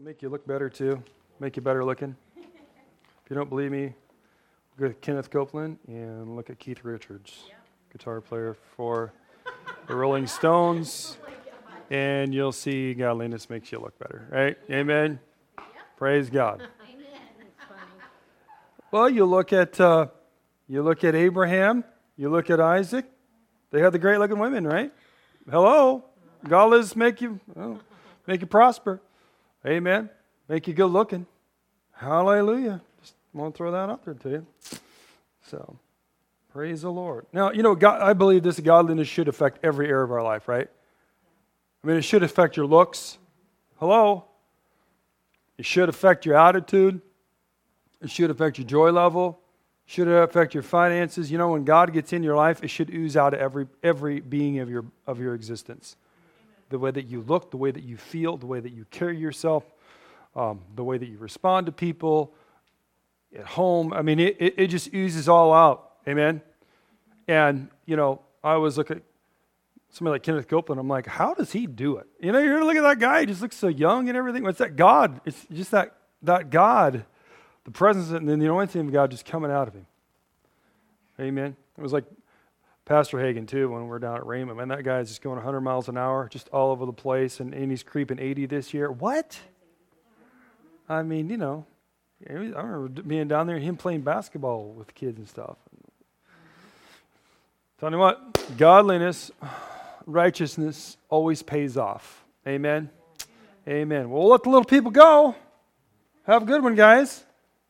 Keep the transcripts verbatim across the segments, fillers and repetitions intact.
I'll make you look better too. Make you better looking. If you don't believe me, go to Kenneth Copeland and look at Keith Richards, yeah. guitar player for the Rolling Stones, and you'll see godliness makes you look better, right? Amen? Yep. Praise God. Amen. That's funny. Well, you look at uh, you look at Abraham, you look at Isaac. They had the great-looking women, right? Hello, godliness make you well, make you prosper. Amen. Make you good-looking. Hallelujah. Just want to throw that out there to you. So, praise the Lord. Now, you know, God, I believe this godliness should affect every area of our life, right? I mean, it should affect your looks. Hello? It should affect your attitude. It should affect your joy level. It should affect your finances. You know, when God gets in your life, it should ooze out of every every being of your of your existence. The way that you look, the way that you feel, the way that you carry yourself, um, the way that you respond to people at home. I mean, it, it, it just oozes all out. Amen? And, you know, I always look at somebody like Kenneth Copeland. I'm like, how does he do it? You know, you're looking at that guy. He just looks so young and everything. It's that God. It's just that that God, the presence and then the anointing of God just coming out of him. Amen? It was like Pastor Hagen, too, when we're down at Raymond. Man, that guy's just going one hundred miles an hour, just all over the place, and, and he's creeping eighty this year. What? I mean, you know, I remember being down there and him playing basketball with kids and stuff. Tell you what, godliness, righteousness always pays off. Amen? Amen. Well, we'll let the little people go. Have a good one, guys.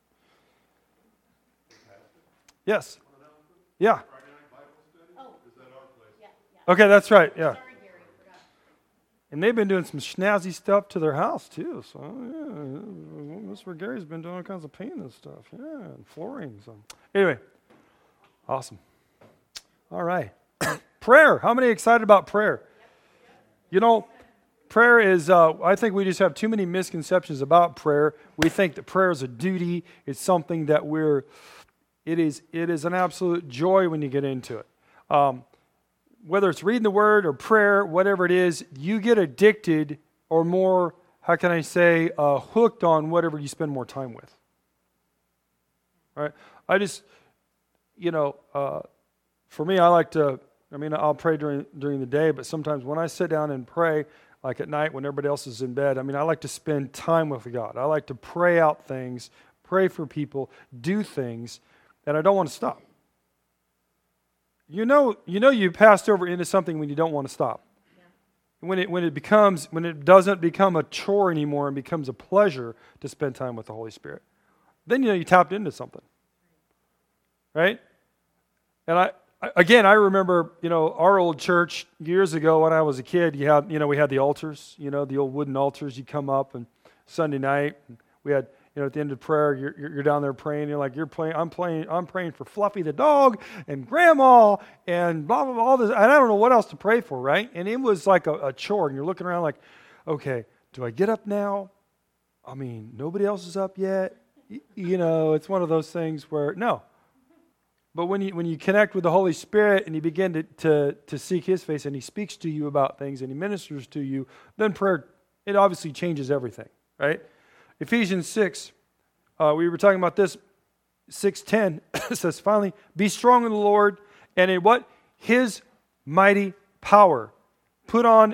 Yes. Yeah. Okay, that's right, yeah. And they've been doing some snazzy stuff to their house, too. So, yeah, that's where Gary's been doing all kinds of painting and stuff. Yeah, and flooring. So. Anyway, awesome. All right. Prayer. How many are excited about prayer? You know, prayer is, uh, I think we just have too many misconceptions about prayer. We think that prayer is a duty. It's something that we're, it is, it is an absolute joy when you get into it. Um, Whether it's reading the Word or prayer, whatever it is, you get addicted or more, how can I say, uh, hooked on whatever you spend more time with. All right? I just, you know, uh, for me, I like to, I mean, I'll pray during during the day, but sometimes when I sit down and pray, like at night when everybody else is in bed, I mean, I like to spend time with God. I like to pray out things, pray for people, do things, and I don't want to stop. You know, you know, you passed over into something when you don't want to stop. Yeah. When it when it becomes when it doesn't become a chore anymore and becomes a pleasure to spend time with the Holy Spirit, then you know you tapped into something, right? And I again, I remember you know our old church years ago when I was a kid. You had you know we had the altars, you know the old wooden altars. You come up and Sunday night and we had. You know, at the end of prayer, you're, you're down there praying. You're like, you're playing. I'm playing. I'm praying for Fluffy the dog and Grandma and blah blah blah. All this, and I don't know what else to pray for, right? And it was like a, a chore. And you're looking around like, okay, do I get up now? I mean, nobody else is up yet. Y- you know, it's one of those things where no. But when you when you connect with the Holy Spirit and you begin to to to seek His face and He speaks to you about things and He ministers to you, then prayer it obviously changes everything, right? Ephesians six, uh, we were talking about this, six ten, says, finally, be strong in the Lord and in what? His mighty power. Put on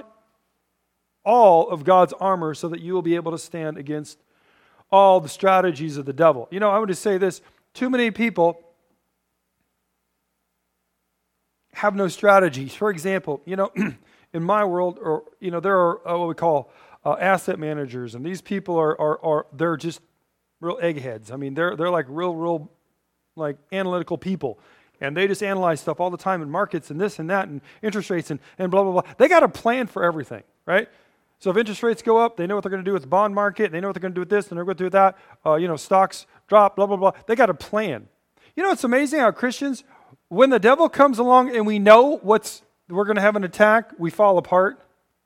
all of God's armor so that you will be able to stand against all the strategies of the devil. You know, I want to say this, too many people have no strategies. For example, you know, in my world, or you know, there are uh, what we call Uh, asset managers, and these people are, are are they're just real eggheads. I mean, they're they're like real, real like analytical people, and they just analyze stuff all the time in markets and this and that and interest rates and, and blah, blah, blah. They got a plan for everything, right? So if interest rates go up, they know what they're going to do with the bond market. They know what they're going to do with this, and they're going to do with that. Uh, you know, stocks drop, blah, blah, blah. They got a plan. You know, it's amazing how Christians, when the devil comes along and we know what's we're going to have an attack, we fall apart.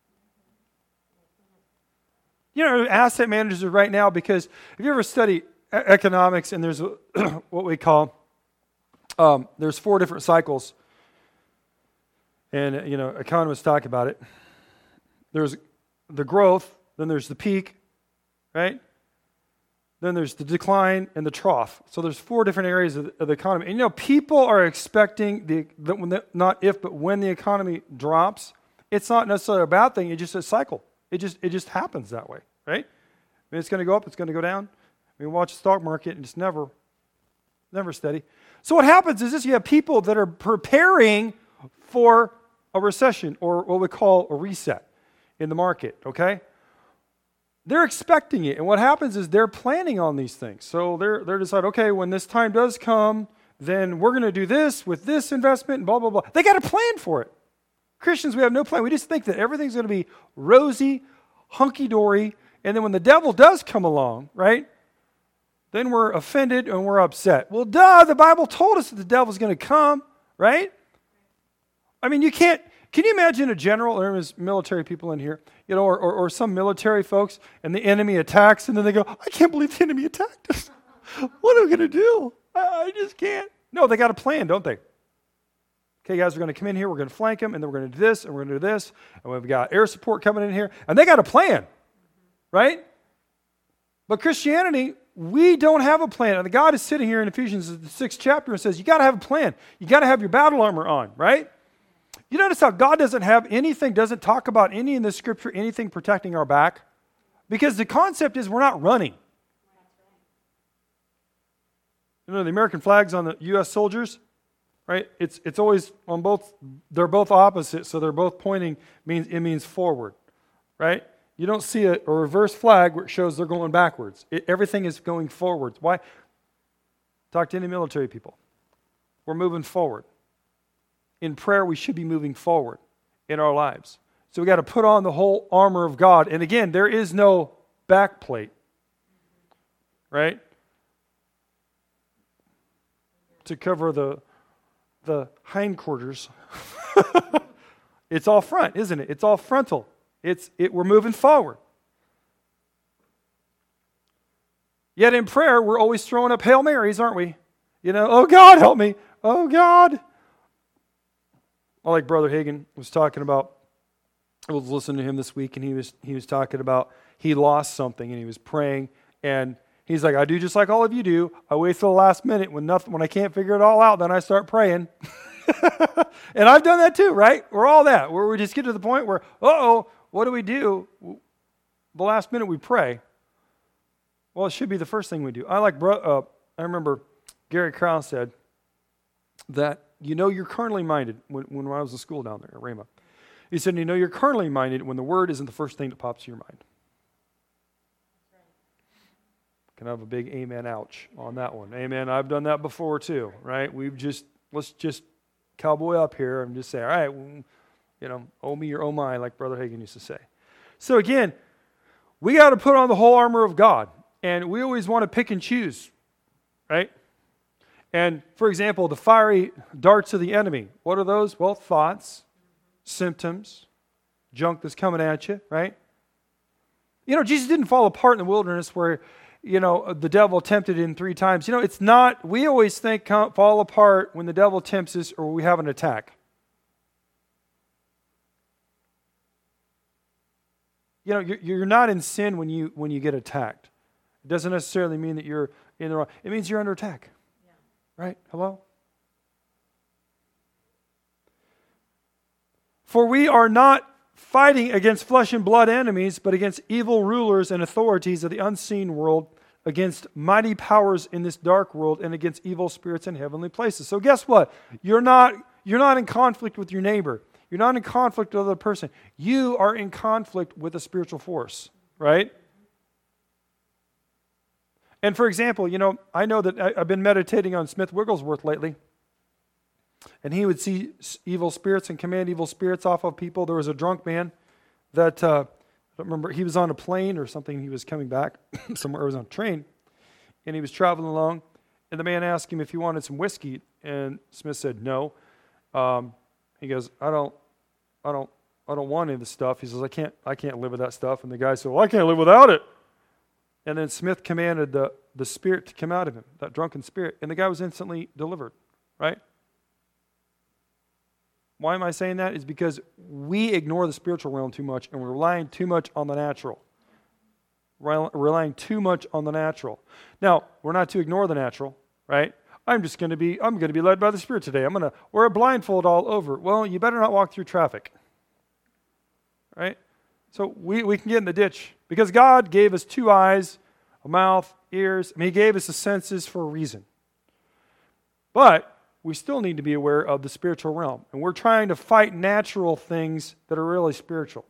You know, asset managers are right now because if you ever study economics and there's what we call, um, there's four different cycles. And, you know, economists talk about it. There's the growth, then there's the peak, right? Then there's the decline and the trough. So there's four different areas of the, of the economy. And you know, people are expecting, the, the, when the not if, but when the economy drops, it's not necessarily a bad thing. It's just a cycle. It just it just happens that way, right? I mean, it's going to go up, it's going to go down. I mean, watch the stock market, and it's never, never steady. So what happens is this: you have people that are preparing for a recession, or what we call a reset in the market, okay? They're expecting it, and what happens is they're planning on these things. So they're they're deciding, okay, when this time does come, then we're going to do this with this investment, and blah, blah, blah. They got a plan for it. Christians, we have no plan. We just think that everything's going to be rosy, hunky-dory, and then when the devil does come along, right, then we're offended and we're upset. Well, duh, the Bible told us that the devil's going to come, right? I mean, you can't, can you imagine a general, or there's military people in here, you know, or, or, or some military folks, and the enemy attacks, and then they go, I can't believe the enemy attacked us. What are we going to do? I, I just can't. No, they got a plan, don't they? Okay, guys, we're going to come in here, we're going to flank them, and then we're going to do this, and we're going to do this, and we've got air support coming in here, and they got a plan, right? But Christianity, we don't have a plan. And God is sitting here in Ephesians, the sixth chapter, and says, you got to have a plan. You got to have your battle armor on, right? You notice how God doesn't have anything, doesn't talk about any in the scripture, anything protecting our back? Because the concept is we're not running. You know, the American flags on the U S soldiers, right? It's it's always on both, they're both opposite, so they're both pointing, means it means forward, right? You don't see a, a reverse flag where it shows they're going backwards. It, everything is going forwards. Why? Talk to any military people. We're moving forward. In prayer, we should be moving forward in our lives. So we got to put on the whole armor of God. And again, there is no back plate, right? To cover the the hindquarters. It's all front, isn't it? It's all frontal. It's it. We're moving forward. Yet in prayer, we're always throwing up Hail Marys, aren't we? You know, oh God, help me. Oh God. I like Brother Hagin was talking about. I was listening to him this week, and he was he was talking about he lost something, and he was praying, and he's like, I do just like all of you do. I wait till the last minute when nothing, when I can't figure it all out, then I start praying. And I've done that too, right? We're all that. Where we just get to the point where, uh-oh, what do we do? The last minute we pray. Well, it should be the first thing we do. I like, bro, uh, I remember Gary Krause said that, you know, you're carnally minded when, when I was in school down there at Rhema. He said, you know, you're carnally minded when the word isn't the first thing that pops to your mind. Can I have a big amen, ouch, on that one? Amen. I've done that before too, right? We've just, let's just cowboy up here and just say, all right, well, you know, oh me or oh my, like Brother Hagin used to say. So again, we got to put on the whole armor of God. And we always want to pick and choose, right? And for example, the fiery darts of the enemy. What are those? Well, thoughts, symptoms, junk that's coming at you, right? You know, Jesus didn't fall apart in the wilderness where, you know, the devil tempted him three times. You know, it's not, we always think fall apart when the devil tempts us or we have an attack. You know, you're, you're not in sin when you when you get attacked. It doesn't necessarily mean that you're in the wrong. It means you're under attack. Yeah. Right? Hello? For we are not fighting against flesh and blood enemies, but against evil rulers and authorities of the unseen world, against mighty powers in this dark world, and against evil spirits in heavenly places. So guess what? You're not, you're not in conflict with your neighbor. You're not in conflict with another person. You are in conflict with a spiritual force, right? And for example, you know, I know that I, I've been meditating on Smith Wigglesworth lately. And he would see evil spirits and command evil spirits off of people. There was a drunk man that, uh, I don't remember, he was on a plane or something. He was coming back somewhere. He was on a train. And he was traveling along. And the man asked him if he wanted some whiskey. And Smith said, no. Um, he goes, I don't, I don't, I don't want any of this stuff. He says, I can't, I can't live with that stuff. And the guy said, well, I can't live without it. And then Smith commanded the, the spirit to come out of him, that drunken spirit. And the guy was instantly delivered, right? Why am I saying that? It's because we ignore the spiritual realm too much and we're relying too much on the natural. rel- relying too much on the natural. Now, we're not to ignore the natural, right? I'm just going to be, I'm going to be led by the Spirit today. I'm going to wear a blindfold all over. Well, you better not walk through traffic, right? So we, we can get in the ditch because God gave us two eyes, a mouth, ears. I mean, He gave us the senses for a reason. But we still need to be aware of the spiritual realm. And we're trying to fight natural things that are really spiritual.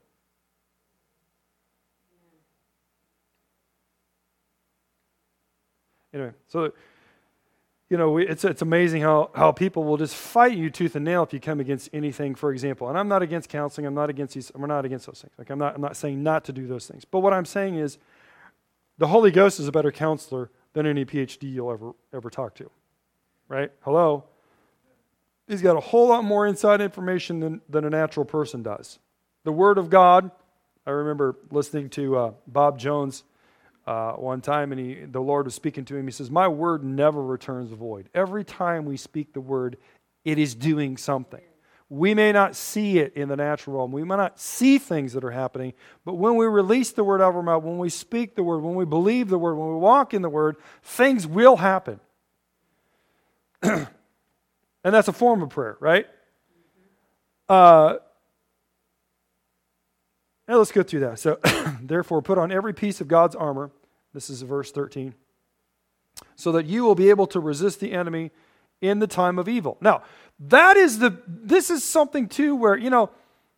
Anyway, so, you know, we, it's it's amazing how, how people will just fight you tooth and nail if you come against anything, for example. And I'm not against counseling. I'm not against these. We're not against those things. Like I'm not. I'm not saying not to do those things. But what I'm saying is, the Holy Ghost is a better counselor than any P H D you'll ever ever talk to. Right? Hello. He's got a whole lot more inside information than, than a natural person does. The Word of God, I remember listening to uh, Bob Jones uh, one time, and he, the Lord was speaking to him. He says, my Word never returns void. Every time we speak the Word, it is doing something. We may not see it in the natural realm. We may not see things that are happening, but when we release the Word out of our mouth, when we speak the Word, when we believe the Word, when we walk in the Word, things will happen. And that's a form of prayer, right? Uh, now let's go through that. So, therefore, put on every piece of God's armor. This is verse thirteen. So that you will be able to resist the enemy in the time of evil. Now, that is the, this is something too where, you know,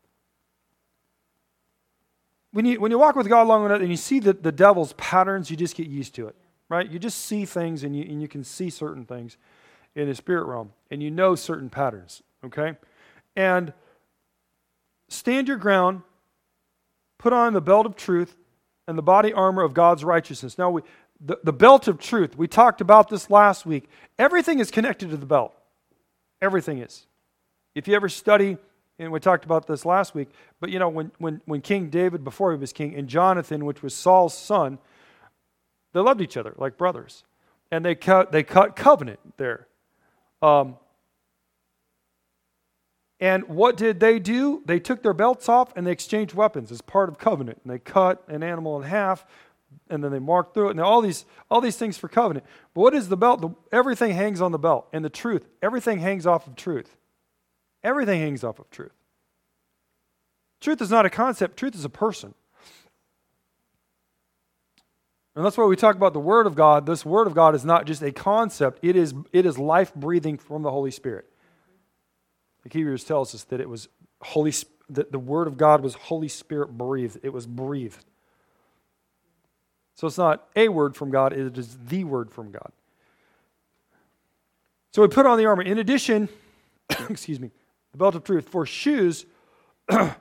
when you when you walk with God long enough and you see the, the devil's patterns, you just get used to it, right? You just see things and you and you can see certain things in the spirit realm, and you know certain patterns, okay? And stand your ground, put on the belt of truth, and the body armor of God's righteousness. Now, we, the, the belt of truth, we talked about this last week. Everything is connected to the belt. Everything is. If you ever study, and we talked about this last week, but you know, when, when, when King David, before he was king, and Jonathan, which was Saul's son, they loved each other like brothers. And they cut, they cut covenant there. Um, and what did they do? They took their belts off and they exchanged weapons as part of covenant. And they cut an animal in half, and then they marked through it. And all these, all these things for covenant. But what is the belt? The, everything hangs on the belt. And the truth, everything hangs off of truth. Everything hangs off of truth. Truth is not a concept. Truth is a person. And that's why we talk about the Word of God. This Word of God is not just a concept. It is, it is life-breathing from the Holy Spirit. The Hebrews tells us that it was Holy, that the Word of God was Holy Spirit breathed. It was breathed. So it's not a word from God. It is the Word from God. So we put on the armor. In addition, excuse me, the belt of truth. For shoes, put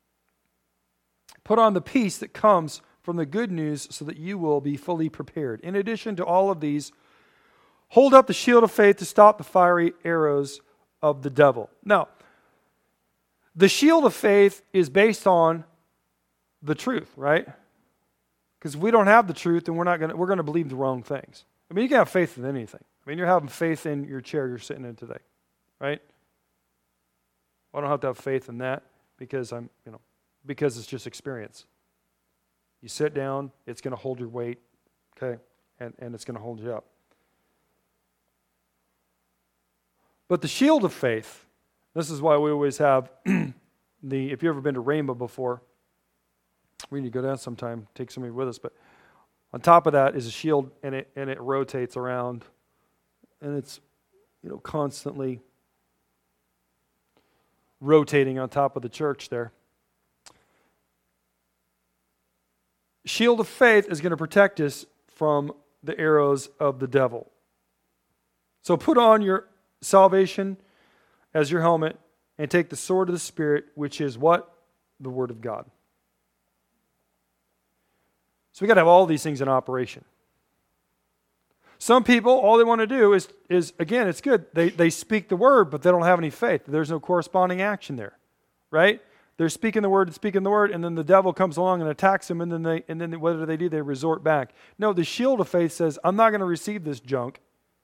on the peace that comes from the good news so that you will be fully prepared. In addition to all of these, hold up the shield of faith to stop the fiery arrows of the devil. Now, the shield of faith is based on the truth, right? Because if we don't have the truth, then we're not going to, we're going to believe the wrong things. I mean, you can have faith in anything. I mean, you're having faith in your chair you're sitting in today, right? I don't have to have faith in that because I'm, you know, because it's just experience. You sit down, it's going to hold your weight, okay, and, and it's going to hold you up. But the shield of faith, this is why we always have the, if you've ever been to Rainbow before, we need to go down sometime, take somebody with us, but on top of that is a shield, and it and it rotates around, and it's, you know, constantly rotating on top of the church there. Shield of faith is going to protect us from the arrows of the devil. So put on your salvation as your helmet and take the sword of the Spirit, which is what? The Word of God. So we got to have all these things in operation. Some people, all they want to do is, is again, it's good. They, they speak the Word, but they don't have any faith. There's no corresponding action there, right? They're speaking the word and speaking the word, and then the devil comes along and attacks them, and then they and then what do they do? They resort back. No, the shield of faith says, I'm not going to receive this junk.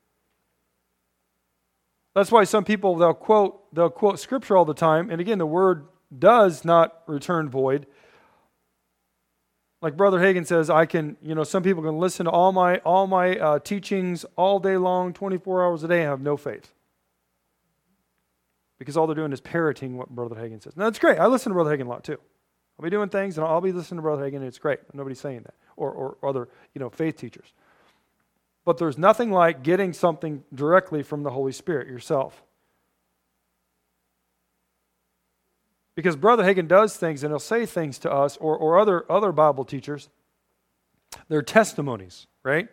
That's why some people, they'll quote, they'll quote scripture all the time, and again, the word does not return void. like Brother Hagin says, I can, you know, some people can listen to all my all my uh, teachings all day long, twenty-four hours a day, and have no faith. Because all they're doing is parroting what Brother Hagin says. Now, that's great. I listen to Brother Hagin a lot, too. I'll be doing things, and I'll be listening to Brother Hagin, and it's great. Nobody's saying that. Or, or other, you know, faith teachers. But there's nothing like getting something directly from the Holy Spirit yourself. Because Brother Hagin does things, and he'll say things to us, or, or other, other Bible teachers. They're testimonies, right?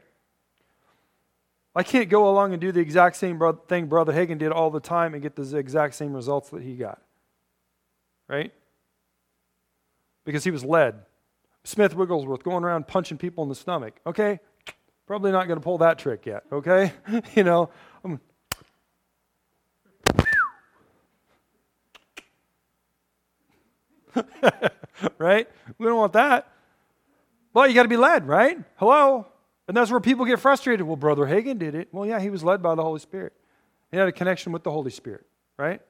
I can't go along and do the exact same bro- thing Brother Hagin did all the time and get the exact same results that he got. Right? Because he was led. Smith Wigglesworth going around punching people in the stomach. Okay? Probably not going to pull that trick yet. Okay? you know, I'm right? We don't want that. Well, you got to be led, right? Hello? And that's where people get frustrated. Well, Brother Hagin did it. Well, yeah, he was led by the Holy Spirit. He had a connection with the Holy Spirit, right?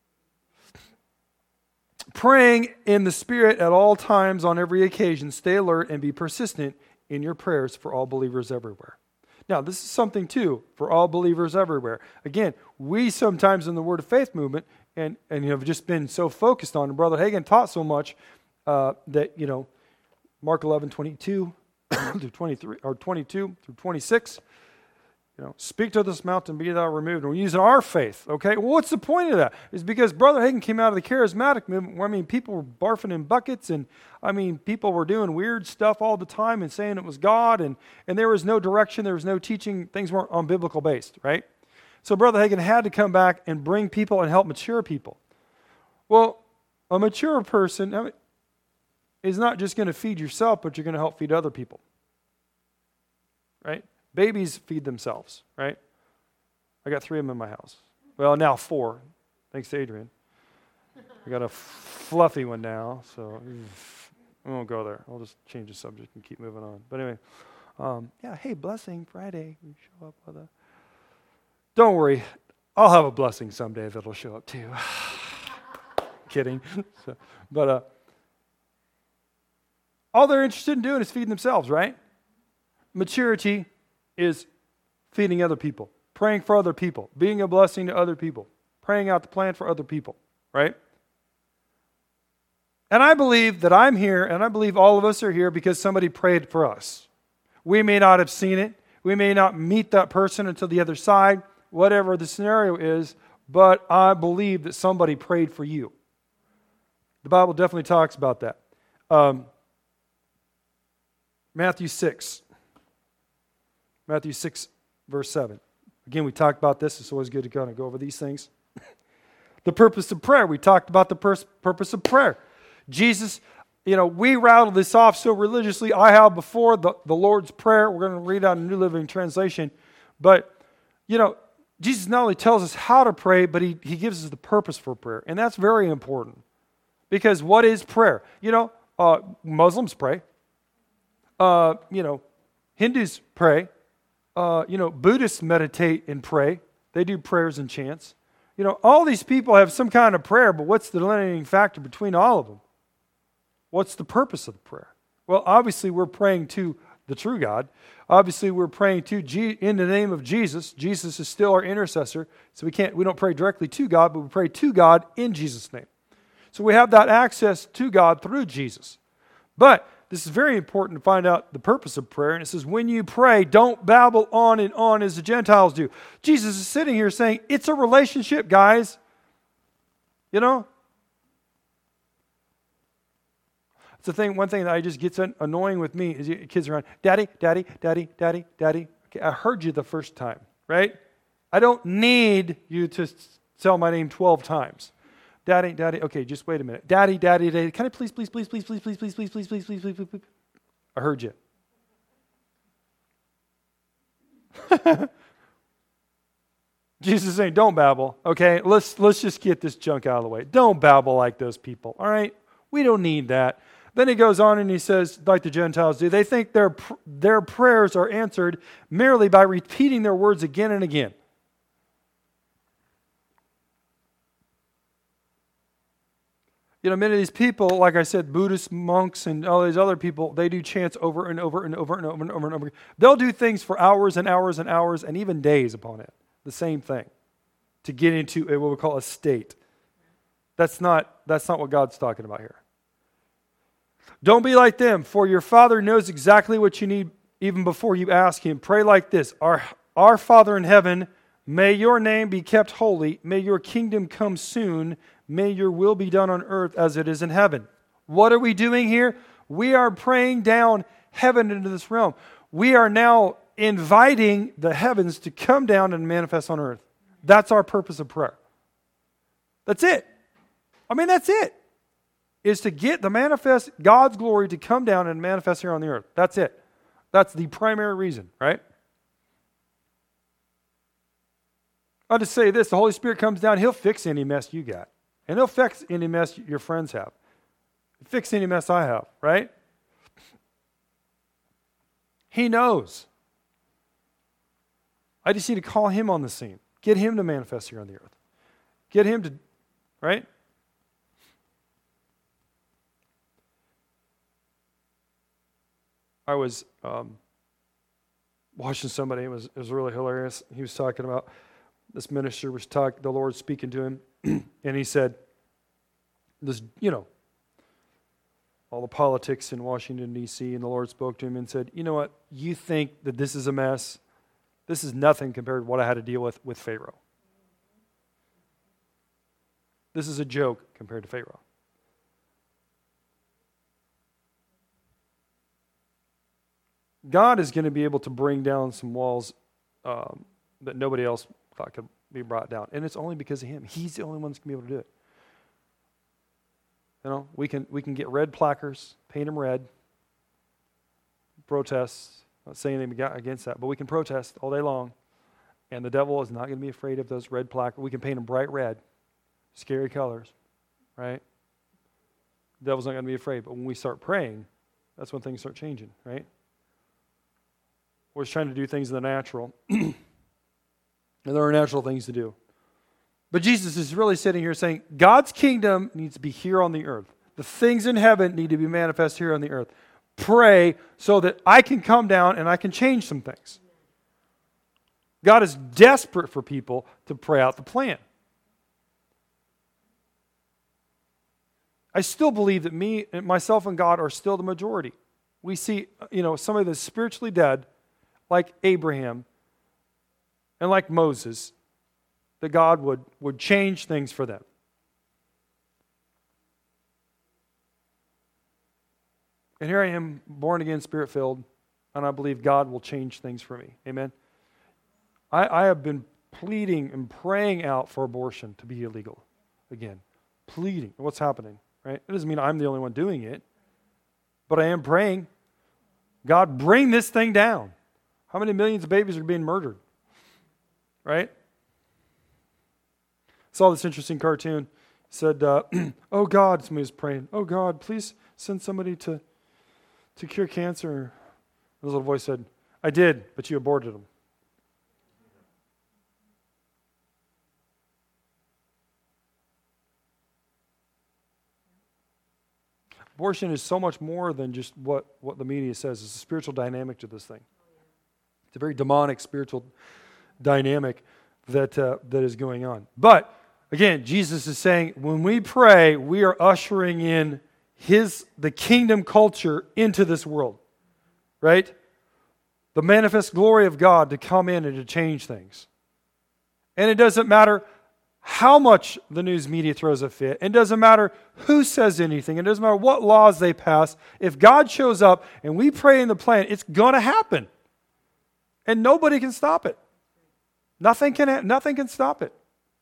Praying in the Spirit at all times on every occasion. Stay alert and be persistent in your prayers for all believers everywhere. Now, this is something, too, for all believers everywhere. Again, we sometimes in the Word of Faith movement, and, and you know, have just been so focused on, and Brother Hagin taught so much uh, that, you know, Mark eleven twenty-two through twenty-three, or twenty-two through twenty-six, you know, speak to this mountain, be thou removed. And we're using our faith, okay? Well, what's the point of that? It's because Brother Hagin came out of the charismatic movement where, I mean, people were barfing in buckets, and, I mean, people were doing weird stuff all the time and saying it was God, and, and there was no direction, there was no teaching, things weren't on biblical based, right? So Brother Hagin had to come back and bring people and help mature people. Well, a mature person, I mean, is not just going to feed yourself, but you're going to help feed other people. Right? Babies feed themselves, right? I got three of them in my house. Well, now four, thanks to Adrian. I got a fluffy one now, so I won't go there. I'll just change the subject and keep moving on. But anyway, um, yeah, hey, blessing Friday. You show up with a... Don't worry, I'll have a blessing someday that'll show up too. Kidding. So, but uh, all they're interested in doing is feeding themselves, right? Maturity is feeding other people, praying for other people, being a blessing to other people, praying out the plan for other people, right? And I believe that I'm here, and I believe all of us are here because somebody prayed for us. We may not have seen it. We may not meet that person until the other side, whatever the scenario is, but I believe that somebody prayed for you. The Bible definitely talks about that. Um, Matthew six. Matthew six, verse seven. Again, we talked about this. It's always good to kind of go over these things. The purpose of prayer. We talked about the pers- purpose of prayer. Jesus, you know, we rattle this off so religiously. I have before the, the Lord's Prayer. We're going to read out a New Living Translation. But, you know, Jesus not only tells us how to pray, but he, he gives us the purpose for prayer. And that's very important. Because what is prayer? You know, uh, Muslims pray. Uh, you know, Hindus pray. Uh, you know, Buddhists meditate and pray. They do prayers and chants. You know, all these people have some kind of prayer, but what's the delineating factor between all of them? What's the purpose of the prayer? Well, obviously we're praying to the true God. Obviously we're praying to G- in the name of Jesus. Jesus is still our intercessor, so we can't we don't pray directly to God, but we pray to God in Jesus' name. So we have that access to God through Jesus. But this is very important to find out the purpose of prayer. And it says, when you pray, don't babble on and on as the Gentiles do. Jesus is sitting here saying, it's a relationship, guys. You know? It's the thing, one thing that I just gets annoying with me is kids around, Daddy, Daddy, Daddy, Daddy, Daddy. Okay, I heard you the first time, right? I don't need you to tell my name twelve times. Daddy, Daddy, okay, just wait a minute. Daddy, Daddy, Daddy, can I please, please, please, please, please, please, please, please, please, please, please, please, please, please. I heard you. Jesus is saying, don't babble, okay? Let's let's just get this junk out of the way. Don't babble like those people, all right? We don't need that. Then he goes on and he says, like the Gentiles do, they think their their prayers are answered merely by repeating their words again and again. You know, many of these people, like I said, Buddhist monks and all these other people, they do chants over and over and over and over and over and over. They'll do things for hours and hours and hours and even days upon it. The same thing. To get into a, what we call a state. That's not, that's not what God's talking about here. Don't be like them, for your Father knows exactly what you need even before you ask Him. Pray like this: Our, our Father in heaven, may your name be kept holy. May your kingdom come soon. May your will be done on earth as it is in heaven. What are we doing here? We are praying down heaven into this realm. We are now inviting the heavens to come down and manifest on earth. That's our purpose of prayer. That's it. I mean, that's it. Is to get the manifest, God's glory to come down and manifest here on the earth. That's it. That's the primary reason, right? I'll just say this: the Holy Spirit comes down, He'll fix any mess you got. And He'll fix any mess your friends have. He'll fix any mess I have, right? He knows. I just need to call Him on the scene. Get Him to manifest here on the earth. Get Him to, right? I was um, watching somebody. It was it was really hilarious. He was talking about, this minister was talking, the Lord speaking to him, and he said, "This, you know, all the politics in Washington D C" and the Lord spoke to him and said, "You know what? You think that this is a mess? This is nothing compared to what I had to deal with with Pharaoh. This is a joke compared to Pharaoh." God is going to be able to bring down some walls um, that nobody else thought could be brought down. And it's only because of Him. He's the only one that's going to be able to do it. You know, we can we can get red placards, paint them red, protest. I'm not saying anything against that, but we can protest all day long. And the devil is not going to be afraid of those red placards. We can paint them bright red, scary colors, right? The devil's not going to be afraid. But when we start praying, that's when things start changing, right? We're just trying to do things in the natural. And there are natural things to do. But Jesus is really sitting here saying, God's kingdom needs to be here on the earth. The things in heaven need to be manifest here on the earth. Pray so that I can come down and I can change some things. God is desperate for people to pray out the plan. I still believe that me, myself and God are still the majority. We see, you know, somebody that's spiritually dead, like Abraham and like Moses, that God would, would change things for them. And here I am, born again, Spirit-filled, and I believe God will change things for me. Amen? I, I have been pleading and praying out for abortion to be illegal again. Pleading. What's happening? Right? It doesn't mean I'm the only one doing it, but I am praying, God, bring this thing down. How many millions of babies are being murdered? Right? Saw this interesting cartoon. It said, uh, oh God, somebody was praying, oh God, please send somebody to, to cure cancer. And this little voice said, I did, but you aborted them. Abortion is so much more than just what, what the media says. It's a spiritual dynamic to this thing. It's a very demonic spiritual dynamic that uh, that is going on. But again, Jesus is saying when we pray, we are ushering in His the kingdom culture into this world, right? The manifest glory of God to come in and to change things. And it doesn't matter how much the news media throws a fit. It doesn't matter who says anything. It doesn't matter what laws they pass. If God shows up and we pray in the plan, it's going to happen. And nobody can stop it. Nothing can, nothing can stop it.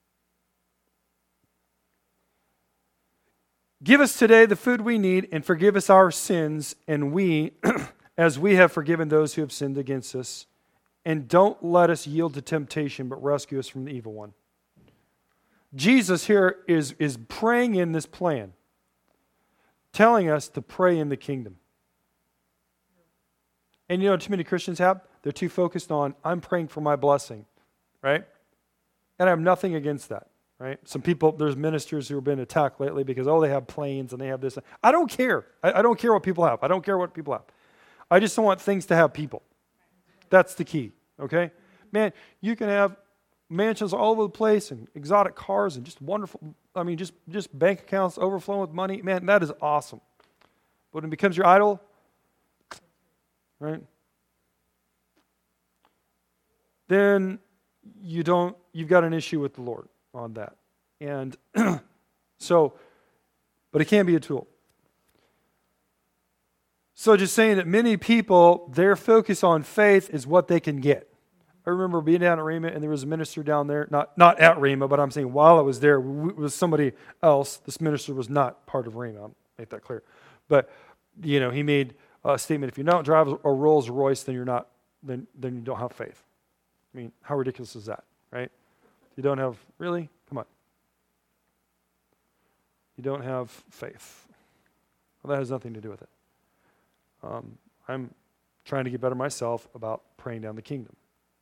Give us today the food we need and forgive us our sins, and we, as we have forgiven those who have sinned against us. And don't let us yield to temptation, but rescue us from the evil one. Jesus here is, is praying in this plan, telling us to pray in the kingdom. And you know what too many Christians have? They're too focused on, I'm praying for my blessing, right? And I have nothing against that, right? Some people, there's ministers who have been attacked lately because, oh, they have planes and they have this. I don't care. I, I don't care what people have. I don't care what people have. I just don't want things to have people. That's the key, okay? Man, you can have mansions all over the place and exotic cars and just wonderful, I mean, just, just bank accounts overflowing with money. Man, that is awesome. But when it becomes your idol, right? Then you don't, you've got an issue with the Lord on that. And so, but it can be a tool. So just saying that many people, their focus on faith is what they can get. I remember being down at Rhema, and there was a minister down there, not not at Rhema, but I'm saying while I was there, it was somebody else. This minister was not part of Rhema. I'll make that clear. But, you know, he made a statement, if you don't drive a Rolls Royce, then you're not, then then you don't have faith. I mean, how ridiculous is that, right? You don't have, really? Come on. You don't have faith. Well, that has nothing to do with it. Um, I'm trying to get better myself about praying down the kingdom.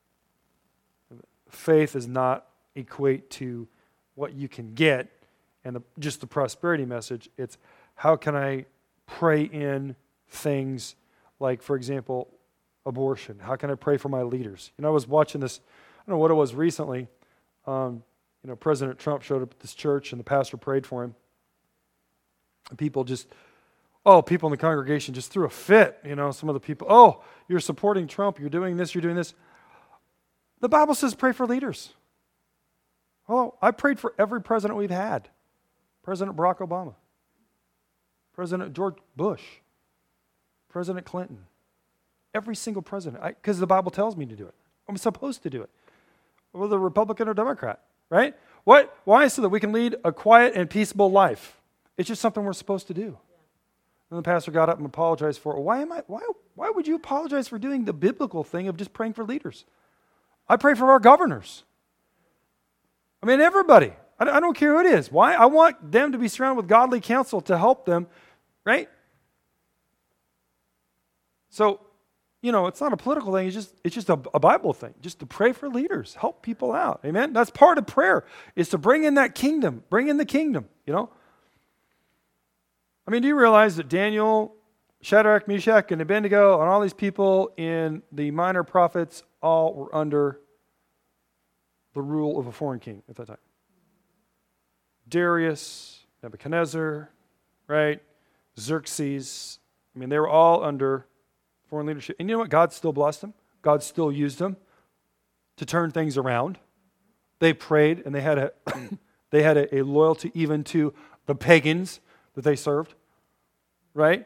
Faith does not equate to what you can get and the, just the prosperity message. It's how can I pray in things like, for example, abortion. How can I pray for my leaders? You know, I was watching this, I don't know what it was recently. Um, you know, President Trump showed up at this church and the pastor prayed for him. And people just, oh, people in the congregation just threw a fit. You know, some of the people, oh, you're supporting Trump. You're doing this, you're doing this. The Bible says pray for leaders. Oh, I prayed for every president we've had. President Barack Obama. President George Bush. President Clinton. Every single president. Because the Bible tells me to do it. I'm supposed to do it. Whether Republican or Democrat, right? What? Why? So that we can lead a quiet and peaceable life. It's just something we're supposed to do. Yeah. And the pastor got up and apologized for it. Why am I? Why? Why would you apologize for doing the biblical thing of just praying for leaders? I pray for our governors. I mean, everybody. I, I don't care who it is. Why? I want them to be surrounded with godly counsel to help them, right? So, you know, it's not a political thing. It's just it's just a, a Bible thing. Just to pray for leaders, help people out. Amen. That's part of prayer. Is to bring in that kingdom, bring in the kingdom. You know. I mean, do you realize that Daniel, Shadrach, Meshach, and Abednego, and all these people in the minor prophets all were under the rule of a foreign king at that time? Darius, Nebuchadnezzar, right? Xerxes. I mean, they were all under foreign leadership. And you know what? God still blessed them. God still used them to turn things around. They prayed, and they had a they had a, a loyalty even to the pagans that they served, right?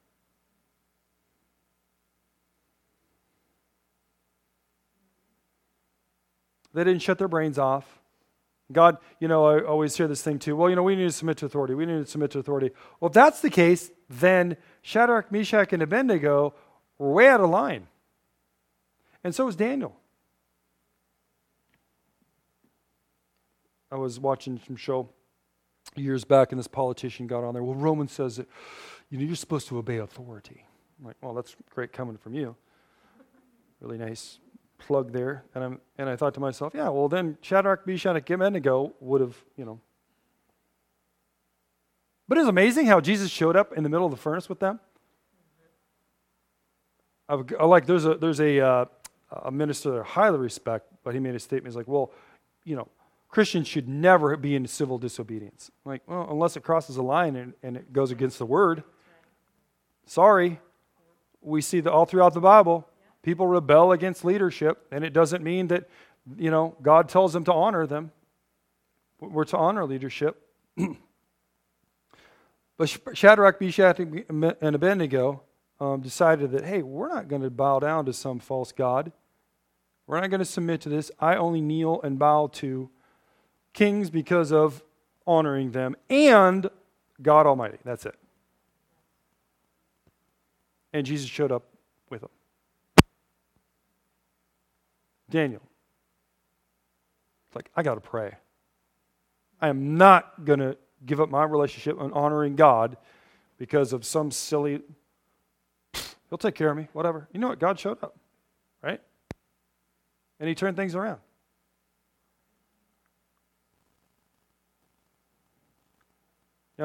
They didn't shut their brains off. God, you know, I always hear this thing too. Well, you know, we need to submit to authority. We need to submit to authority. Well, if that's the case, then Shadrach, Meshach, and Abednego were way out of line. And so was Daniel. I was watching some show years back, and this politician got on there. Well, Romans says that, you know, you're supposed to obey authority. I'm like, well, that's great coming from you. Really nice plug there. And I'm and I thought to myself, yeah, well then Shadrach, Meshach, and Abednego would have, you know. But it's amazing how Jesus showed up in the middle of the furnace with them. I, I like there's a there's a uh, a minister that I highly respect, but he made a statement. He's like, well, you know, Christians should never be in civil disobedience. I'm like, well, unless it crosses a line and, and it goes against the word. Sorry. We see that all throughout the Bible. People rebel against leadership, and it doesn't mean that, you know, God tells them to honor them. We're to honor leadership. But Shadrach, Meshach, and Abednego um, decided that, hey, we're not going to bow down to some false god. We're not going to submit to this. I only kneel and bow to kings because of honoring them and God Almighty. That's it. And Jesus showed up with them. Daniel. It's like, I got to pray. I am not going to give up my relationship on honoring God because of some silly, he'll take care of me, whatever. You know what? God showed up, right? And he turned things around.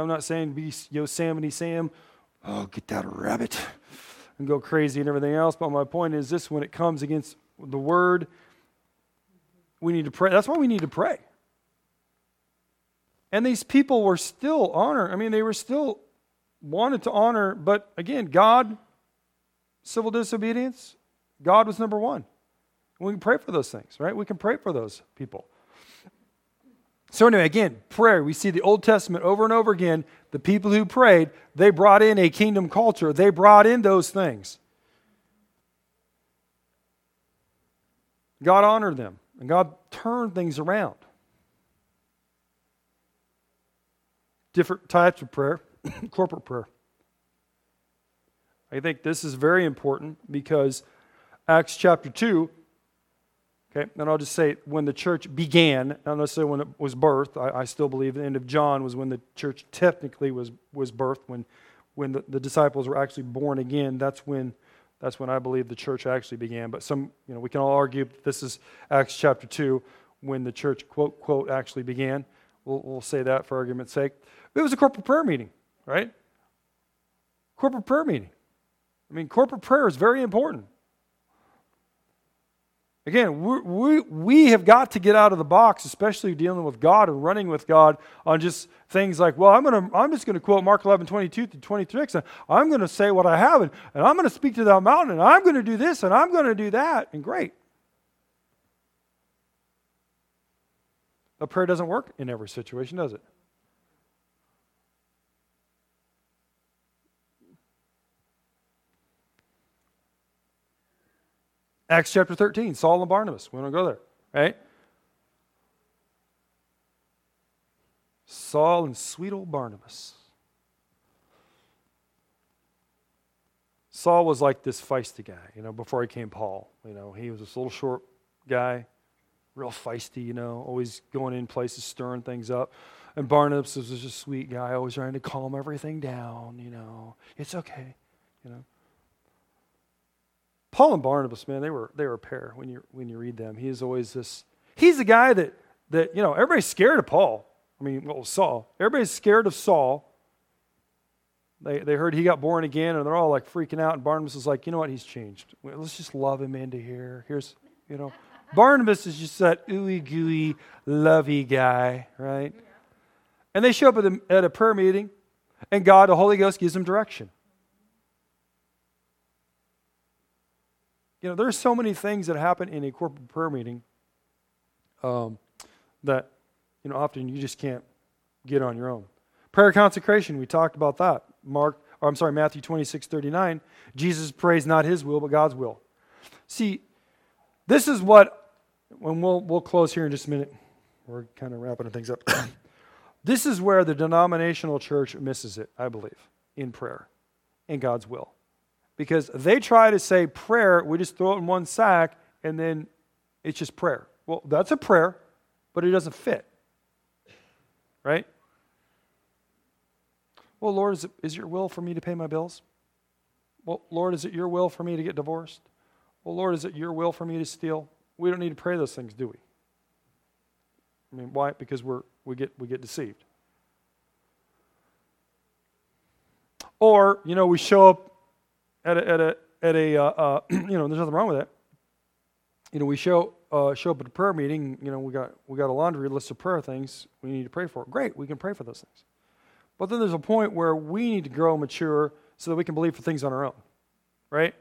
I'm not saying be Yosemite Sam, oh, get that rabbit, and go crazy and everything else. But my point is this: when it comes against the word, we need to pray. That's why we need to pray. And these people were still honored. I mean, they were still wanted to honor, but again, God, civil disobedience, God was number one. We can pray for those things, right? We can pray for those people. So anyway, again, prayer. We see the Old Testament over and over again. The people who prayed, they brought in a kingdom culture. They brought in those things. God honored them, and God turned things around. Different types of prayer, corporate prayer. I think this is very important because Acts chapter two, okay, and I'll just say when the church began, not necessarily when it was birthed. I, I still believe the end of John was when the church technically was was birthed, when when the, the disciples were actually born again. That's when that's when I believe the church actually began. But some, you know, we can all argue that this is Acts chapter two, when the church, quote, quote, actually began. We'll, we'll say that for argument's sake. It was a corporate prayer meeting, right? Corporate prayer meeting. I mean, corporate prayer is very important. Again, we, we, we have got to get out of the box, especially dealing with God and running with God on just things like, well, I'm gonna, I'm just going to quote Mark eleven, twenty-two to twenty-six, and I'm going to say what I have, and, and I'm going to speak to that mountain, and I'm going to do this, and I'm going to do that, and great. But prayer doesn't work in every situation, does it? Acts chapter thirteen, Saul and Barnabas. We want to go there, right? Saul and sweet old Barnabas. Saul was like this feisty guy, you know, before he came Paul. You know, he was this little short guy, real feisty, you know, always going in places, stirring things up. And Barnabas was just a sweet guy, always trying to calm everything down, you know. It's okay, you know. Paul and Barnabas, man, they were they were a pair when you when you read them. He is always this. He's the guy that that you know everybody's scared of Paul. I mean, well, Saul. Everybody's scared of Saul. They they heard he got born again, and they're all like freaking out. And Barnabas is like, you know what? He's changed. Let's just love him into here. Here's you know, Barnabas is just that ooey gooey, lovey guy, right? And they show up at a, at a prayer meeting, and God, the Holy Ghost, gives them direction. You know, there's so many things that happen in a corporate prayer meeting um, that, you know, often you just can't get on your own. Prayer consecration, we talked about that. Mark, or I'm sorry, Matthew twenty-six, thirty-nine. Jesus prays not his will, but God's will. See, this is what, when we'll we'll close here in just a minute. We're kind of wrapping things up. This is where the denominational church misses it, I believe, in prayer, in God's will. Because they try to say prayer, we just throw it in one sack, and then it's just prayer. Well, that's a prayer, but it doesn't fit. Right? Well, Lord, is it is your will for me to pay my bills? Well, Lord, is it your will for me to get divorced? Well, Lord, is it your will for me to steal? We don't need to pray those things, do we? I mean, why? Because we're we get we get deceived. Or, you know, we show up At a, at a, at a uh, uh, you know, there's nothing wrong with that. You know, we show uh, show up at a prayer meeting. You know, we got we got a laundry list of prayer things we need to pray for. Great, we can pray for those things. But then there's a point where we need to grow and mature so that we can believe for things on our own, right?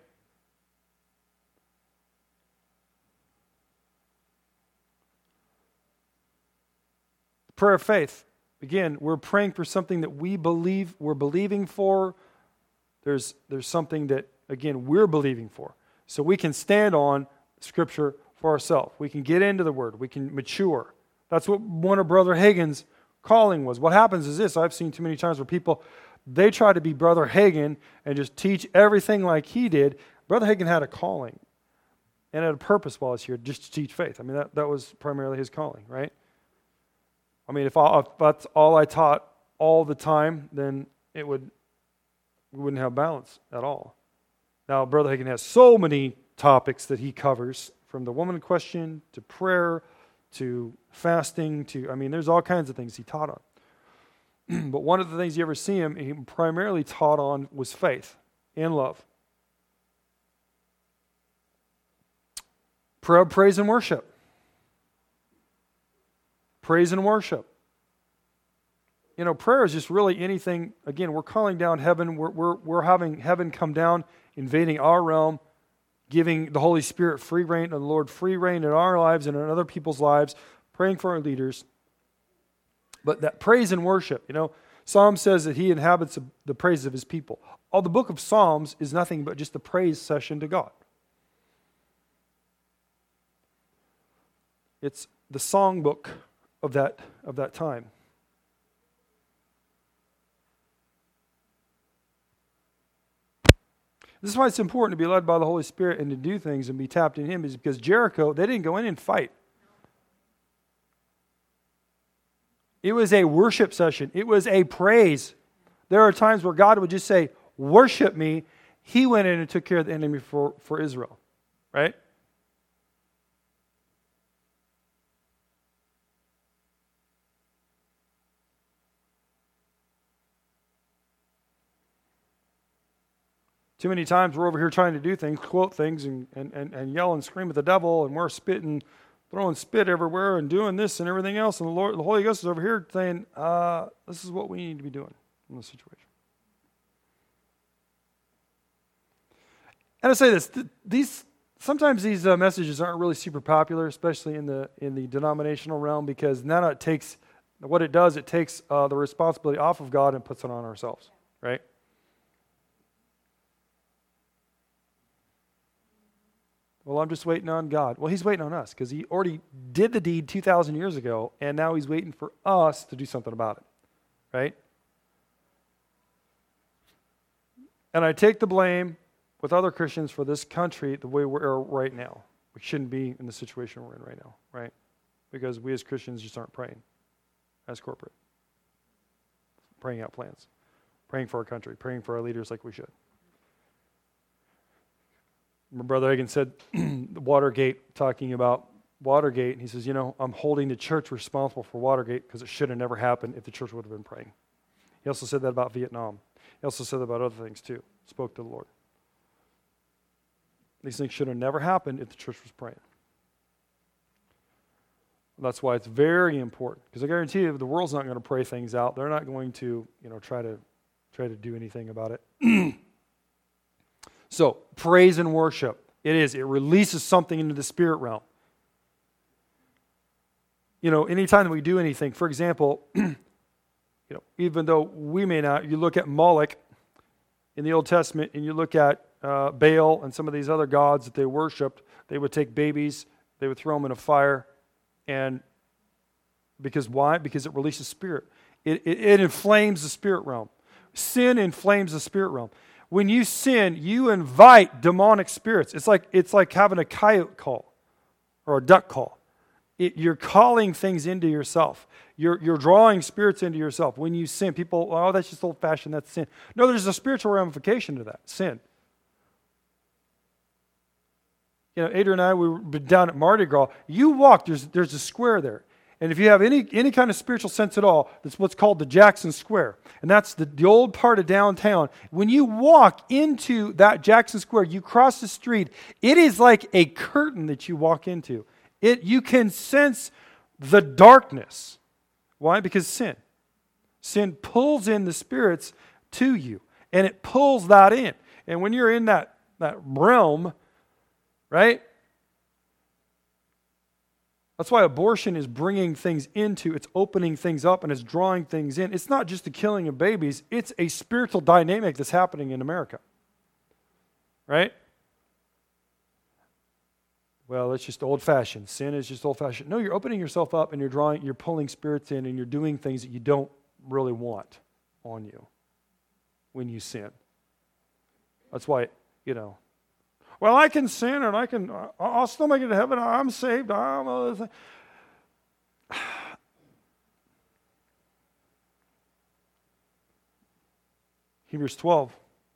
Prayer of faith. Again, we're praying for something that we believe we're believing for. There's there's something that, again, we're believing for. So we can stand on Scripture for ourselves. We can get into the Word. We can mature. That's what one of Brother Hagin's calling was. What happens is this. I've seen too many times where people, they try to be Brother Hagin and just teach everything like he did. Brother Hagin had a calling and had a purpose while he's here, just to teach faith. I mean, that, that was primarily his calling, right? I mean, if, I, if that's all I taught all the time, then it would... we wouldn't have balance at all. Now, Brother Hagin has so many topics that he covers, from the woman question to prayer to fasting to, I mean, there's all kinds of things he taught on. but one of the things you ever see him, he primarily taught on was faith and love. Prayer, praise and worship. Praise and worship. You know, prayer is just really anything. Again, we're calling down heaven. We're, we're, we're having heaven come down, invading our realm, giving the Holy Spirit free reign, and the Lord free reign in our lives and in other people's lives, praying for our leaders. But that praise and worship, you know, Psalm says that he inhabits the praise of his people. All the book of Psalms is nothing but just a praise session to God. It's the songbook of that, of that time. This is why it's important to be led by the Holy Spirit and to do things and be tapped in Him, is because Jericho, they didn't go in and fight. It was a worship session. It was a praise. There are times where God would just say, worship me. He went in and took care of the enemy for, for Israel. Right? Too many times we're over here trying to do things, quote things, and, and, and, and yell and scream at the devil, and we're spitting, throwing spit everywhere and doing this and everything else. And the Lord, the Holy Ghost is over here saying, uh, this is what we need to be doing in this situation. And I say this, th- these sometimes these uh, messages aren't really super popular, especially in the in the denominational realm, because now it takes, what it does, it takes uh, the responsibility off of God and puts it on ourselves, right? Well, I'm just waiting on God. Well, He's waiting on us because He already did the deed two thousand years ago, and now He's waiting for us to do something about it, right? And I take the blame with other Christians for this country the way we're right now. We shouldn't be in the situation we're in right now, right? Because we as Christians just aren't praying as corporate. Praying out plans. Praying for our country. Praying for our leaders like we should. My brother Hagan said, Watergate, talking about Watergate, and he says, you know, I'm holding the church responsible for Watergate because it should have never happened if the church would have been praying. He also said that about Vietnam. He also said that about other things too. Spoke to the Lord. These things should have never happened if the church was praying. That's why it's very important, because I guarantee you, the world's not going to pray things out. They're not going to, you know, try to try to do anything about it. So, praise and worship. It is. It releases something into the spirit realm. You know, anytime that we do anything, for example, you know, even though we may not, you look at Moloch in the Old Testament, and you look at uh, Baal and some of these other gods that they worshipped, they would take babies, they would throw them in a fire, and because why? Because it releases spirit. It, it, it inflames the spirit realm. Sin inflames the spirit realm. When you sin, you invite demonic spirits. It's like it's like having a coyote call or a duck call. It, you're calling things into yourself. You're, you're drawing spirits into yourself. When you sin, people, oh, that's just old-fashioned, that's sin. No, there's a spiritual ramification to that, sin. You know, Adrian and I, we were down at Mardi Gras. You walk, there's, there's a square there. And if you have any, any kind of spiritual sense at all, that's what's called the Jackson Square. And that's the, the old part of downtown. When you walk into that Jackson Square, you cross the street, it is like a curtain that you walk into. It you can sense the darkness. Why? Because sin. Sin pulls in the spirits to you. And it pulls that in. And when you're in that, that realm, right? That's why abortion is bringing things into, it's opening things up and it's drawing things in. It's not just the killing of babies, it's a spiritual dynamic that's happening in America. Right? Well, it's just old-fashioned. Sin is just old-fashioned. No, you're opening yourself up and you're drawing, you're pulling spirits in and you're doing things that you don't really want on you when you sin. That's why, you know, well, I can sin and I can, I'll still make it to heaven. I'm saved. I'm all this. Hebrews twelve.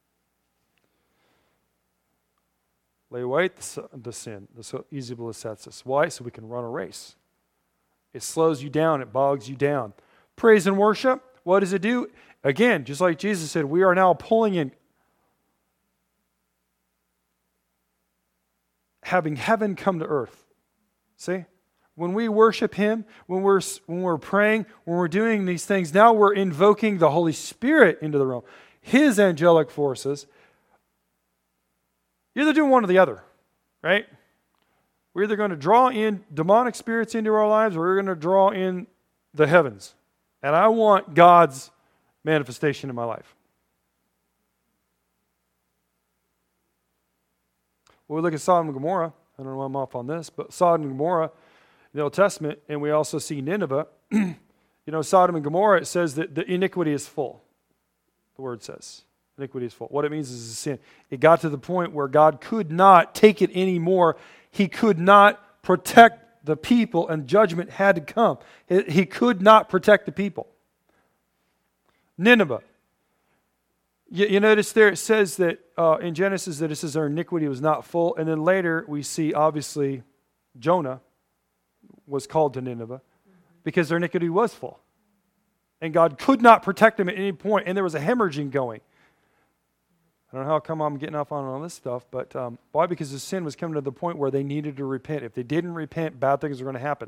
Lay away the sin, the so easily besets us. Why? So we can run a race. It slows you down. It bogs you down. Praise and worship. what does it do? Again, just like Jesus said, we are now pulling in, having heaven come to earth. See? When we worship Him, when we're, when we're praying, when we're doing these things, now we're invoking the Holy Spirit into the realm. His angelic forces. You're either doing one or the other, right? We're either going to draw in demonic spirits into our lives or we're going to draw in the heavens. And I want God's manifestation in my life. Well, we look at Sodom and Gomorrah. I don't know why I'm off on this, but Sodom and Gomorrah in the Old Testament, and we also see Nineveh. You know, Sodom and Gomorrah, it says that the iniquity is full. The word says iniquity is full. What it means is a sin. It got to the point where God could not take it anymore. He could not protect the people, and judgment had to come. He could not protect the people. Nineveh. You, you notice there it says that uh, in Genesis that it says their iniquity was not full, and then later we see obviously Jonah was called to Nineveh because their iniquity was full. And God could not protect them at any point, and there was a hemorrhaging going. I don't know how come I'm getting off on all this stuff, but um, why? Because the sin was coming to the point where they needed to repent. If they didn't repent, bad things were going to happen.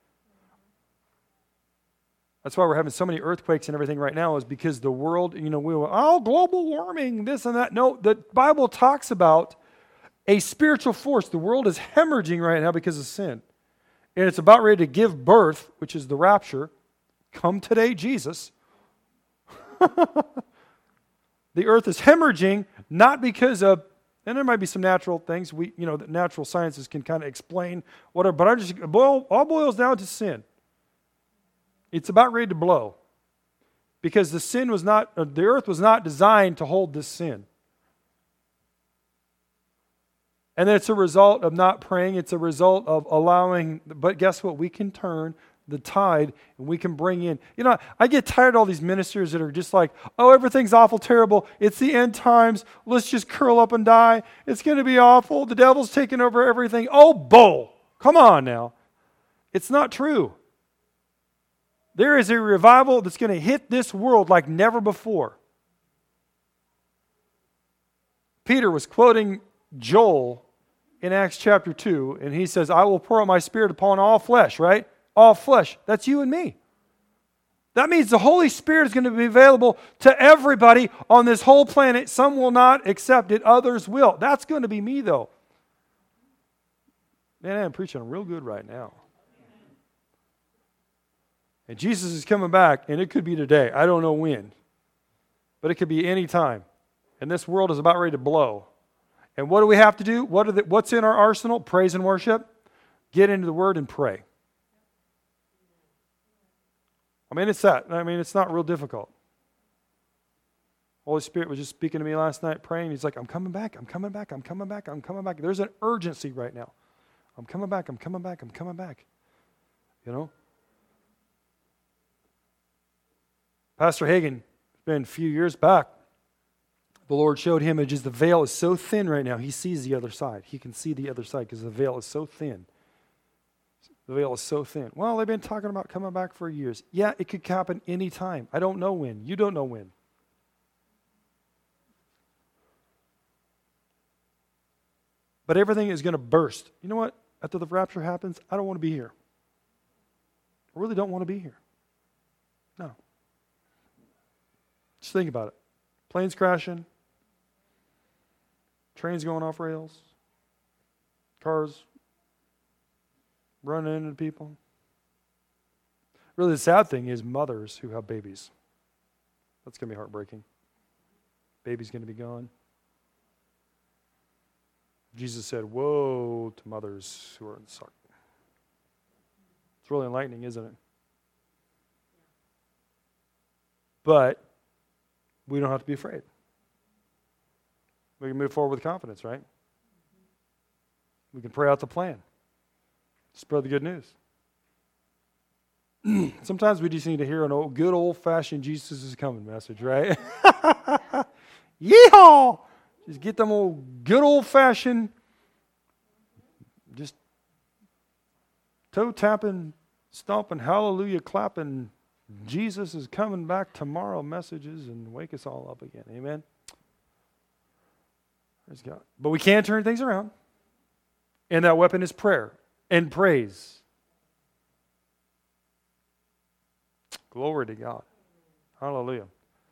That's why we're having so many earthquakes and everything right now, is because the world, you know, we were, oh, global warming, this and that. No, the Bible talks about a spiritual force. The world is hemorrhaging right now because of sin. And it's about ready to give birth, which is the rapture. Come today, Jesus. The earth is hemorrhaging, not because of, and there might be some natural things, we, you know, that natural sciences can kind of explain whatever, but I just, boil, all boils down to sin. It's about ready to blow. Because the sin was not, uh, the earth was not designed to hold this sin. And then it's a result of not praying. It's a result of allowing, but guess what? We can turn the tide and we can bring in. You know, I get tired of all these ministers that are just like, oh, everything's awful, terrible. It's the end times. Let's just curl up and die. It's going to be awful. The devil's taking over everything. Oh, bull. Come on now. It's not true. There is a revival that's going to hit this world like never before. Peter was quoting Joel in Acts chapter two, and he says, I will pour out my Spirit upon all flesh, right? All flesh. That's you and me. That means the Holy Spirit is going to be available to everybody on this whole planet. Some will not accept it, others will. That's going to be me, though. Man, I'm preaching real good right now. And Jesus is coming back, and it could be today. I don't know when. But it could be any time. And this world is about ready to blow. And what do we have to do? What are the, what's in our arsenal? Praise and worship. Get into the Word and pray. I mean, it's that. I mean, it's not real difficult. Holy Spirit was just speaking to me last night, praying. He's like, I'm coming back. I'm coming back. I'm coming back. I'm coming back. There's an urgency right now. I'm coming back. I'm coming back. I'm coming back. You know? Pastor Hagin, it's been a few years back, the Lord showed him images. The veil is so thin right now, he sees the other side. He can see the other side because the veil is so thin. The veil is so thin. Well, they've been talking about coming back for years. Yeah, it could happen any time. I don't know when. You don't know when. But everything is going to burst. You know what? After the rapture happens, I don't want to be here. I really don't want to be here. No. Just think about it. Planes crashing. Trains going off rails. Cars running into people. Really, the sad thing is mothers who have babies. That's going to be heartbreaking. Baby's going to be gone. Jesus said, woe to mothers who are in suck. It's really enlightening, isn't it? But we don't have to be afraid. We can move forward with confidence, right? We can pray out the plan. Spread the good news. Sometimes we just need to hear an old, good old-fashioned Jesus is coming message, right? Yeehaw! Just get them old, good old-fashioned, just toe-tapping, stomping, hallelujah, clapping Jesus is coming back tomorrow messages and wake us all up again. Amen? Praise God. But we can turn things around. And that weapon is prayer and praise. Glory to God. Hallelujah.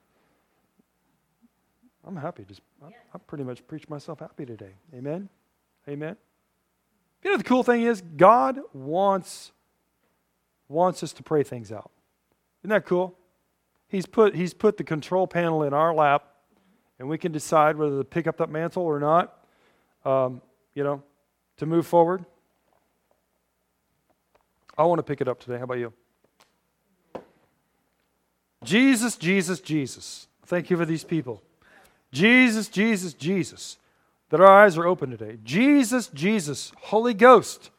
I'm happy. Just I, I pretty much preached myself happy today. Amen? Amen? You know, the cool thing is God wants, wants us to pray things out. Isn't that cool? He's put, he's put the control panel in our lap, and we can decide whether to pick up that mantle or not, um, you know, to move forward. I want to pick it up today. How about you? Jesus, Jesus, Jesus. Thank you for these people. Jesus, Jesus, Jesus. That our eyes are open today. Jesus, Jesus, Holy Ghost.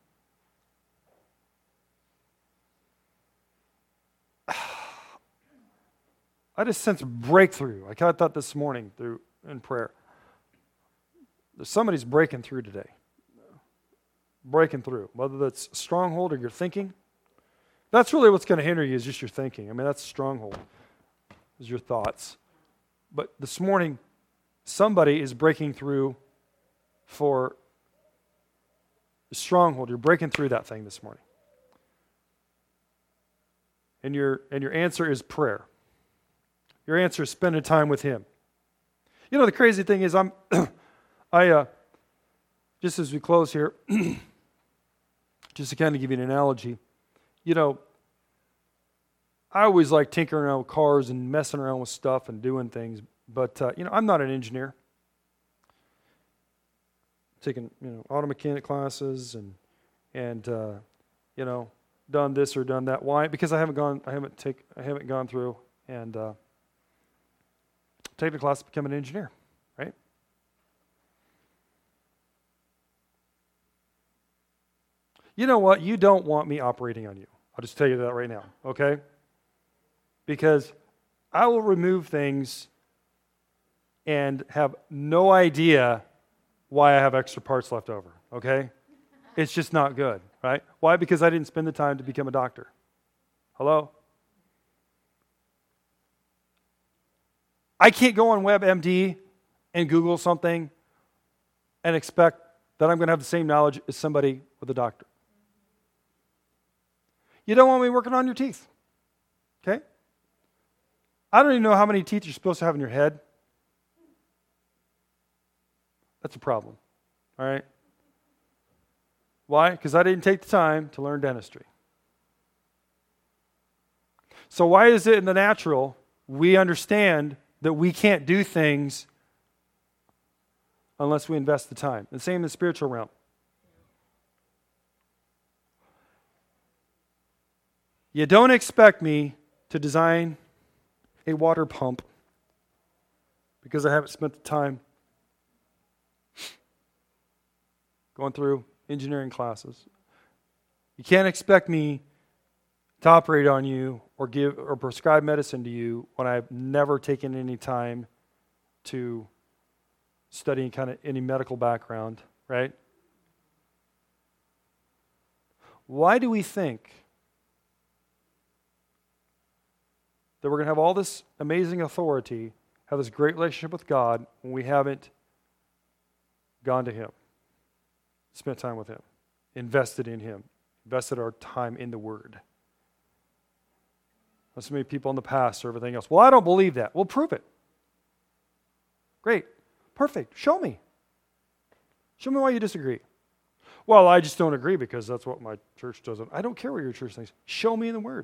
I just sense a breakthrough. Like I thought this morning through in prayer. Somebody's breaking through today. Breaking through. Whether that's a stronghold or your thinking. That's really what's going to hinder you is just your thinking. I mean, that's a stronghold. Is your thoughts. But this morning, somebody is breaking through for a stronghold. You're breaking through that thing this morning. And your and your answer is prayer. Your answer is spending time with Him. You know, the crazy thing is, I'm, I, uh, just as we close here, just to kind of give you an analogy, you know, I always like tinkering around with cars and messing around with stuff and doing things, but, uh, you know, I'm not an engineer. Taking, you know, auto mechanic classes and, and uh, you know, done this or done that. Why? Because I haven't gone, I haven't take, I haven't gone through and uh, taken a class to become an engineer, right? You know what? You don't want me operating on you. I'll just tell you that right now, okay? Because I will remove things and have no idea why I have extra parts left over, okay? It's just not good, right? Why? Because I didn't spend the time to become a doctor. Hello? I can't go on WebMD and Google something and expect that I'm going to have the same knowledge as somebody with a doctor. You don't want me working on your teeth, okay? I don't even know how many teeth you're supposed to have in your head. That's a problem, all right? Why? Because I didn't take the time to learn dentistry. So why is it in the natural we understand that we can't do things unless we invest the time? The same in the spiritual realm. You don't expect me to design a water pump because I haven't spent the time going through engineering classes. You can't expect me to operate on you or give or prescribe medicine to you when I've never taken any time to study kind of any medical background, right? Why do we think that we're going to have all this amazing authority, have this great relationship with God, when we haven't gone to Him, spent time with Him, invested in Him, invested our time in the Word? So many people in the past or everything else. Well, I don't believe that. Well, prove it. Great. Perfect. Show me. Show me why you disagree. Well, I just don't agree because that's what my church does. I don't care what your church thinks. Show me in the Word.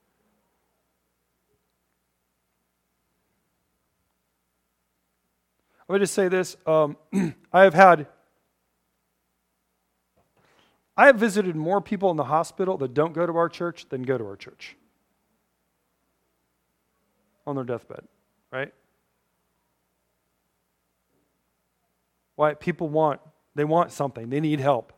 Let me just say this. Um, I have had, I have visited more people in the hospital that don't go to our church than go to our church on their deathbed, right? Why? People want, they want something. They need help.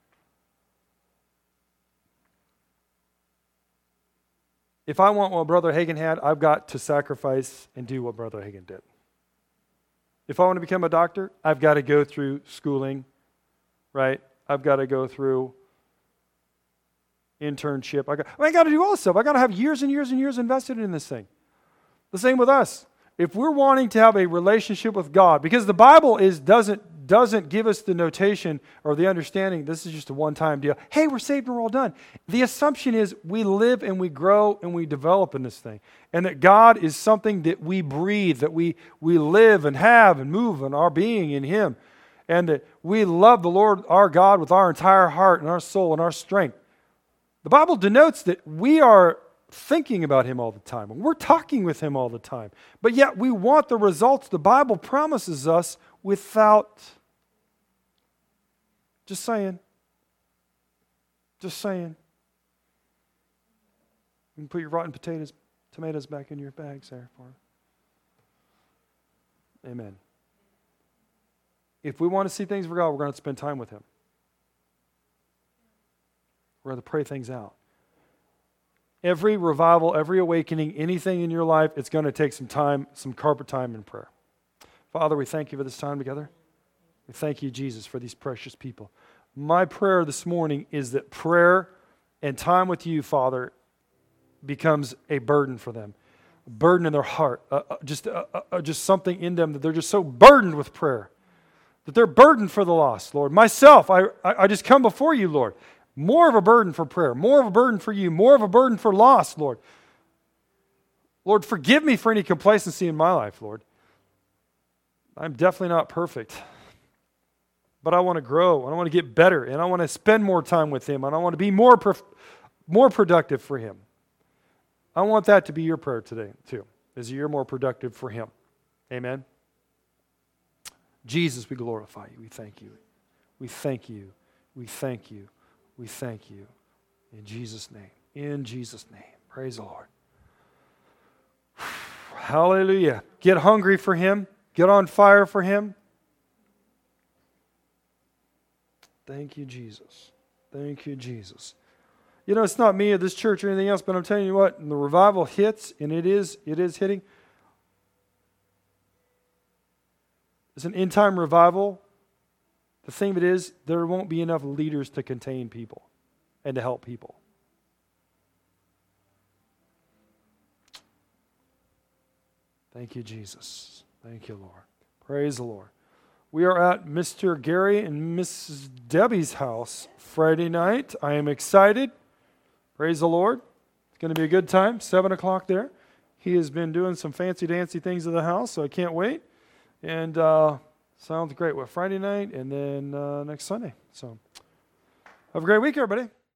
If I want what Brother Hagin had, I've got to sacrifice and do what Brother Hagin did. If I want to become a doctor, I've got to go through schooling, right? I've got to go through internship. I got, I got to do all this stuff. I got to have years and years and years invested in this thing. The same with us. If we're wanting to have a relationship with God, because the Bible is doesn't doesn't give us the notation or the understanding, this is just a one-time deal. Hey, we're saved and we're all done. The assumption is we live and we grow and we develop in this thing. And that God is something that we breathe, that we, we live and have and move in our being in Him. And that we love the Lord our God with our entire heart and our soul and our strength. The Bible denotes that we are thinking about Him all the time. We're talking with Him all the time. But yet we want the results the Bible promises us without. Just saying. Just saying. You can put your rotten potatoes, tomatoes back in your bags there for them. Amen. If we want to see things for God, we're going to spend time with Him. We're going to pray things out. Every revival, every awakening, anything in your life, it's going to take some time, some carpet time in prayer. Father, we thank You for this time together. We thank You, Jesus, for these precious people. My prayer this morning is that prayer and time with You, Father, becomes a burden for them. A burden in their heart. Uh, uh, just, uh, uh, just something in them that they're just so burdened with prayer. That they're burdened for the lost, Lord. Myself, I, I, I just come before You, Lord. More of a burden for prayer. More of a burden for You. More of a burden for lost, Lord. Lord, forgive me for any complacency in my life, Lord. I'm definitely not perfect. But I want to grow, and I want to get better, and I want to spend more time with Him, and I want to be more, prof- more productive for Him. I want that to be your prayer today, too, is you're more productive for Him. Amen? Jesus, we glorify You. We thank You. We thank You. We thank You. We thank You. In Jesus' name. In Jesus' name. Praise the Lord. Hallelujah. Get hungry for Him. Get on fire for Him. Thank You, Jesus. Thank You, Jesus. You know, it's not me or this church or anything else, but I'm telling you what, when the revival hits, and it is, it is hitting, it's an end-time revival. The thing of it is, there won't be enough leaders to contain people and to help people. Thank You, Jesus. Thank You, Lord. Praise the Lord. We are at Mister Gary and Missus Debbie's house Friday night. I am excited. Praise the Lord. It's going to be a good time. Seven o'clock there. He has been doing some fancy-dancy things in the house, so I can't wait. And uh, sounds great. Well, Friday night and then uh, next Sunday. So have a great week, everybody.